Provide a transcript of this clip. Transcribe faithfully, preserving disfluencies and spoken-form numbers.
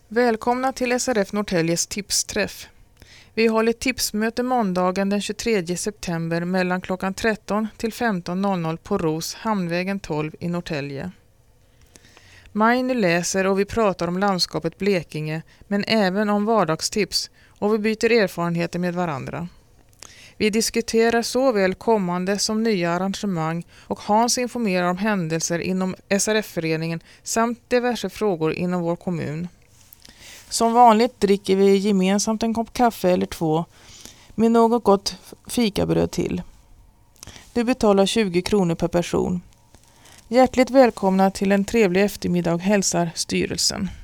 Välkomna till S R F Norrtäljes tipsträff. Vi håller tipsmöte måndagen den tjugotredje september mellan klockan tretton till femton noll noll på Ros, Hamnvägen tolv i Norrtälje. Maini läser och vi pratar om landskapet Blekinge, men även om vardagstips, och vi byter erfarenheter med varandra. Vi diskuterar såväl kommande som nya arrangemang, och Hans informerar om händelser inom S R F-föreningen samt diverse frågor inom vår kommun. Som vanligt dricker vi gemensamt en kopp kaffe eller två med något gott fikabröd till. Du betalar tjugo kronor per person. Hjärtligt välkomna till en trevlig eftermiddag, hälsar styrelsen.